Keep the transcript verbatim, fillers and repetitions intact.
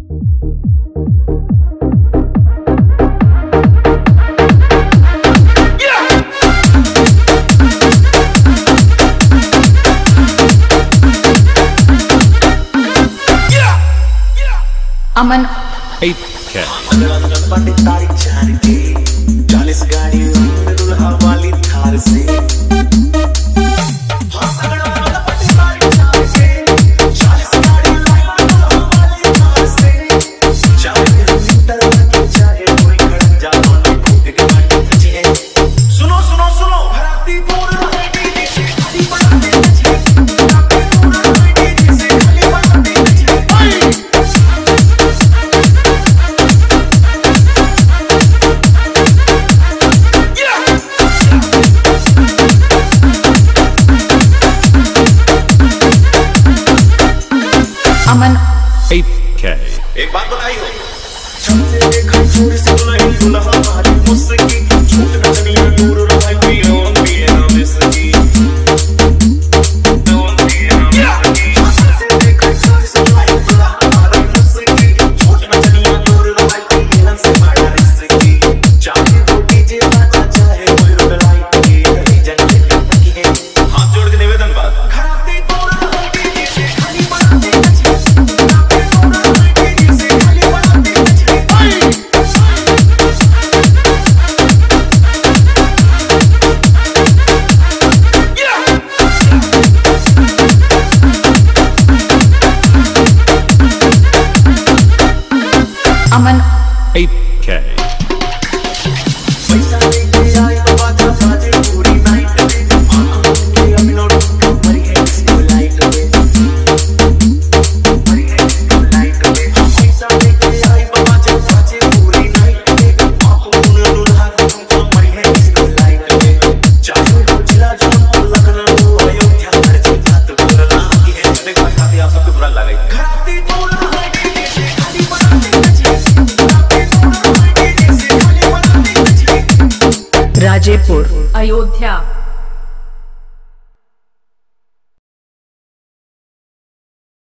अमन चालीस गाड़ी दुल्हा वाली थार से अमन एक बात बताई हो देखा छोड़ से नहीं दुल्हा वाली मुस्की छूट न चली दूर रहा कोई और भी है ना मिसकी दोन भी है ना मिसकी देखा छोड़ से नहीं दुल्हा वाली मुस्की छूट न चली दूर रहा कोई और से बड़ा रिस्की चाहे वो डीजे बाजा चाहे कोई रोड लाइट की हरी जंगल की है हाथ जोड़ के निवेदन बात खराबी दूर रहा डीजे से खाली बनाते अमन पैसा लेके आए तो बाजा बाजे पूरी नाइट में आंखों के अमीनों का मरी है इसको लाइट में मरी है इसको लाइट में पैसा लेके आए तो बाजा बाजे पूरी नाइट में आंखों के दुल्हा का मरी है इसको लाइट में चाहे वो जिला जौनपुर लखनऊ अयोध्या हर जगह तो बुरा लगी है देखा खाती आप सबको बुरा लगा है खराबी दूर रहा डीजे से खाली बनाते राजेपुर, अयोध्या।